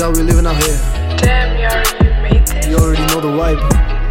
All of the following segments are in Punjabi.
how we living out here. Damn, you made this. You already know the vibe.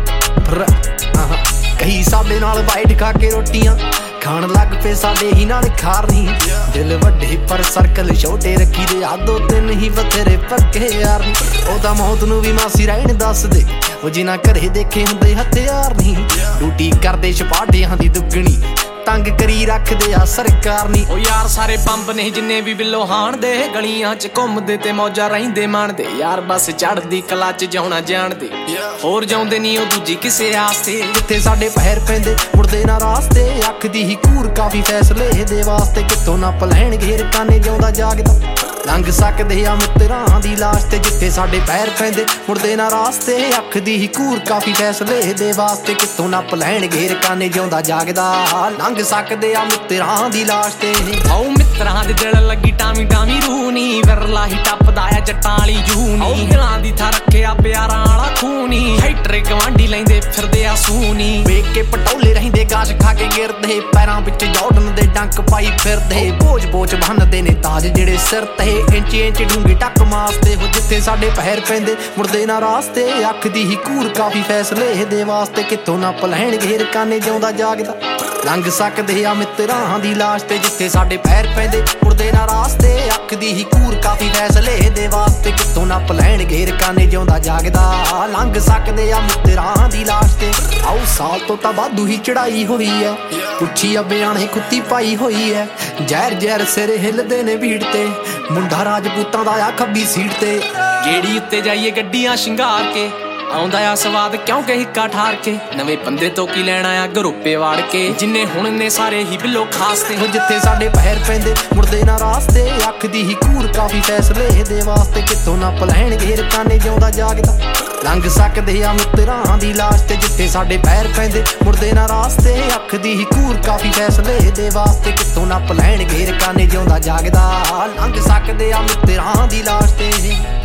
ਕਈ ਸਾਡੇ ਨਾਲ ਵਾਈਟ ਖਾ ਕੇ ਰੋਟੀਆਂ ਖਾਣ ਲੱਗ ਪਏ ਸਾਡੇ ਹੀ ਨਾਲ ਖਾਰਨੀ ਦਿਲ ਵੱਡੇ ਪਰ ਸਰਕਲ ਛੋਟੇ ਰੱਖੀ ਦੇ ਆ ਦੋ ਤਿੰਨ ਹੀ ਬਥੇਰੇ ਪੱਕੇ ਯਾਰ ਨੀ ਉਹਦਾ ਮੌਤ ਨੂੰ ਵੀ ਮਾਸੀ ਰਹਿਣ ਦੱਸ ਦੇ ਉਹ ਜਿਨ੍ਹਾਂ ਘਰੇ ਦੇਖੇ ਹੁੰਦੇ ਹਥਿਆਰ ਨਹੀਂ ਡਿਊਟੀ ਕਰਦੇ ਛਪਾਟਿਆਂ ਦੀ ਦੁੱਗਣੀ ਤੰਗ ਕਰੀ ਰੱਖਦੇ ਆ ਸਰਕਾਰ ਨੀ ਉਹ ਯਾਰ ਸਾਰੇ ਬੰਬ ਨੇ ਜਿੰਨੇ ਵੀ ਬਿੱਲੋ ਹਾਣਦੇ ਗਲੀਆਂ ਚ ਘੁੰਮਦੇ ਤੇ ਮੌਜਾਂ ਰਹਿੰਦੇ ਮਾਣਦੇ ਯਾਰ ਬਸ ਚੜ੍ਹਦੀ ਕਲਾ ਚ ਜਾਉਣਾ ਜਾਣਦੇ ਹੋਰ ਜਾਉਂਦੇ ਨੀ ਉਹ ਦੂਜੀ ਕਿਸੇ ਆਸਤੇ ਜਿੱਥੇ ਸਾਡੇ ਪਹਿਰ ਪੈਂਦੇ ਮੁੜਦੇ ਨਾ ਰਾਸਤੇ ਅੱਖ ਦੀ ਹੀ ਘੂਰ ਕਾਫੀ ਫੈਸਲੇ ਦੇ ਵਾਸਤੇ ਕਿੱਥੋਂ ਨਾ ਪਲੈਣ ਘੇਰ ਕਾਨੇ ਜਿਉਂਦਾ ਜਾਗਦਾ ਲੰਘ ਸਕਦੇ ਆ ਮਿੱਤਰਾਂ ਦੀ ਲਾਸ਼ ਤੇ ਜਿੱਥੇ ਸਾਡੇ ਪੈਰ ਪੈਂਦੇ ਮੁੜਦੇ ਨਾ ਰਾਸਤੇ ਅੱਖ ਦੀ ਹੀ ਘੂਰ ਕਾਫੀ ਫੈਸਲੇ ਦੇ ਵਾਸਤੇ ਕਿੱਥੋਂ ਨਾ ਪਲੈਣ ਘੇਰ ਕਾਨੇ ਜਿਉਂਦਾ ਜਾਗਦਾ ਲੰਘ ਸਕਦੇ ਆ ਮਿੱਤਰਾਂ ਦੀ ਲਾਸ਼ ਤੇ ਆਓ ਮਿੱਤਰਾਂ ਦੇ ਦਿਲ ਲੱਗੀ ਟਾਵੀ ਟਾਵੀ ਰੂਹ ਨੀ ਵਿਰਲਾ ਹੀ ਟੱਪਦਾ ਆ ਜੱਟਾਂ ਵਾਲੀ ਜੂਹ ਨੀ ਦਿਲਾਂ ਦੀ ਥਾਂ ਰੱਖਿਆ ਪਿਆਰਾਂ ਵਾਲਾ ਖੂਨੀ ਹਾਈਟਰ ਗਵਾਂਢੀ ਲੈਂਦੇ ਫਿਰਦੇ ਆ ਸੂਨੀ ਵੇਖ ਕੇ ਪਟੌਲੇ ਰਹਿੰਦੇ ਗਾਸ਼ ਖਾ ਕੇ ਗਿਰਦੇ ਪੈਰਾਂ ਵਿੱਚ ਜਾਰਡਨ ਦੇ ਡੰਕ ਪਾਈ ਫਿਰਦੇ ਬੋਝ ਬੋਝ ਬੰਨਦੇ ਨੇ ਤਾਜ ਜਿਹੜੇ ਸਿਰ ਤੇ ਇੰਚ ਇੰਚ ਡੂੰਗੀ ਟੱਕ ਮਾਸਦੇ ਹੋ ਜਿੱਥੇ ਸਾਡੇ ਪਹਿਰ ਪੈਂਦੇ ਮੁੜਦੇ ਨਾ ਰਾਸਤੇ ਅੱਖ ਦੀ ਹੀ ਘੂਰ ਕਾਫੀ ਫੈਸਲੇ ਦੇ ਵਾਸਤੇ ਕਿੱਥੋਂ ਨਾ ਪਲੈਣ ਘੇਰ ਕਾਨੇ ਜਿਉਂਦਾ ਜਾਗਦਾ ਲੰਘ ਸਕਦੇ ਆ ਮਿੱਤਰਾਂ ਦੀ ਲਾਸ਼ ਤੇ ਜਿੱਥੇ ਸਾਡੇ ਪੈਰ ਪੈਂਦੇ ਮੁੜਦੇ ਨਾ ਰਾਸਤੇ ਅੱਖ ਦੀ ਹੀ ਘੂਰ ਕਾਫੀ ਫੈਸਲੇ ਦੇ ਵਾਸਤੇ ਕਿੱਥੋਂ ਨਾ ਪਲੈਣ ਘੇਰ ਕਾਨੇ ਜਿਉਂਦਾ ਜਾਗਦਾ ਲੰਘ ਸਕਦੇ ਆ ਮਿੱਤਰਾਂ ਦੀ ਲਾਸ਼ ਤੇ ਆਓ ਸਾਲ ਤੋਂ ਤਾਂ ਵਾਧੂ ਹੀ ਚੜਾਈ ਹੋਈ ਐ ਪੁੱਛੀ ਆ ਬਿਆਣੇ ਕੁੱਤੀ ਪਾਈ ਹੋਈ ਐ ਜ਼ਹਿਰ ਜ਼ਹਿਰ ਸਿਰ ਹਿੱਲਦੇ ਨੇ ਭੀੜ ਤੇ ਮੁੰਡਾ ਰਾਜਪੂਤਾਂ ਦਾ ਆ ਖੱਬੀ ਸੀਟ ਤੇ ਗੇੜੀ ਉੱਤੇ ਜਾਈਏ ਗੱਡੀਆਂ ਸ਼ਿੰਗਾਰ ਕੇ ਆਉਂਦਾ ਆ ਸਵਾਦ ਕਿਉਂਕਿ ਹਿੱਕਾ ਠਾਰ ਕੇ ਨਵੇਂ ਬੰਦੇ ਤੋਂ ਕੀ ਲੈਣਾ ਆ ਗਰੁੱਪੇ ਵਾੜ ਕੇ ਜਿੰਨੇ ਹੁਣ ਨੇ ਸਾਰੇ ਹੀ ਬਿੱਲੋ ਖਾਸ ਤੇ ਜਿੱਥੇ ਸਾਡੇ ਪਹਿਰ ਪੈਂਦੇ ਮੁੜਦੇ ਨਾ ਰਾਸਤੇ ਅੱਖ ਦੀ ਹੀ ਘੂਰ ਕਾਫੀ ਫੈਸਲੇ ਦੇ ਵਾਸਤੇ ਕਿੱਥੋਂ ਨਾ ਪਲੈਣ ਘੇਰ ਕਾਨੇ ਜਿਉਂਦਾ ਜਾਗਦਾ ਲੰਘ ਸਕਦੇ ਆ ਮਿੱਤਰਾਂ ਦੀ ਲਾਸ਼ ਤੇ ਜਿੱਥੇ ਸਾਡੇ ਪੈਰ ਪੈਂਦੇ ਮੁੜਦੇ ਨਾ ਰਾਸਤੇ ਅੱਖ ਦੀ ਹੀ ਘੂਰ ਕਾਫੀ ਫੈਸਲੇ ਦੇ ਵਾਸਤੇ ਕਿੱਥੋਂ ਨਾ ਪਲੈਣ ਘੇਰ ਕਾਨੇ ਜਿਉਂਦਾ ਜਾਗਦਾ ਲੰਘ ਸਕਦੇ ਆ ਮਿੱਤਰਾਂ ਦੀ ਲਾਸ਼ ਤੇ